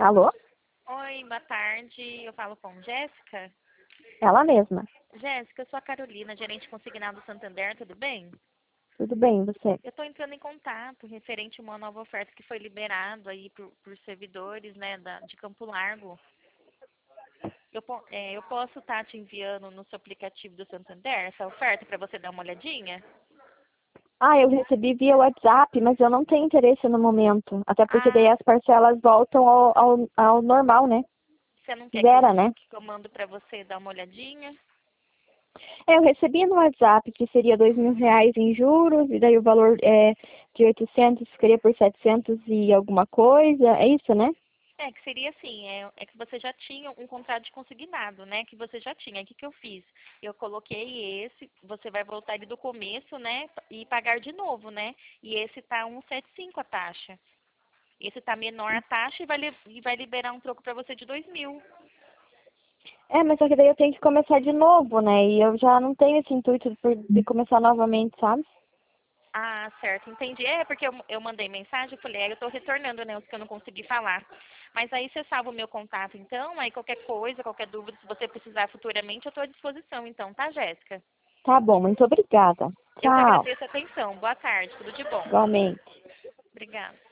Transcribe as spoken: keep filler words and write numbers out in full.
Alô? Oi, boa tarde. Eu falo com Jéssica. Ela mesma. Jéssica, eu sou a Carolina, gerente consignado do Santander, tudo bem? Tudo bem, você? Eu estou entrando em contato referente a uma nova oferta que foi liberado aí por, por servidores, né, da, de Campo Largo. Eu, po- é, eu posso estar te enviando no seu aplicativo do Santander essa oferta para você dar uma olhadinha? Ah, eu recebi via WhatsApp, mas eu não tenho interesse no momento. Até porque daí Ah, as parcelas voltam ao, ao, ao normal, né? você não quer que eu, Zera, né? que eu mando para você dar uma olhadinha? É, eu recebi no WhatsApp que seria dois mil reais em juros, e daí o valor é de oitocentos ficaria por setecentos e alguma coisa. É isso, né? É, que seria assim, é, é que você já tinha um contrato de consignado, né? Que você já tinha. O que que eu fiz? Eu coloquei esse, você vai voltar ele do começo, né? E pagar de novo, né? E esse tá cento e setenta e cinco a taxa. Esse tá menor a taxa e vai, li- e vai liberar um troco para você de dois mil. É, mas só que daí eu tenho que começar de novo, né? E eu já não tenho esse intuito por- de começar novamente, sabe? Ah, certo, entendi. É, porque eu, eu mandei mensagem, eu falei, é, eu tô retornando, né, os que eu não consegui falar. Mas aí você salva o meu contato, então, aí qualquer coisa, qualquer dúvida, se você precisar futuramente, eu tô à disposição, então, tá, Jéssica? Tá bom, muito obrigada. Eu que Tchau. agradeço a atenção. Boa tarde, tudo de bom. Igualmente. Obrigada.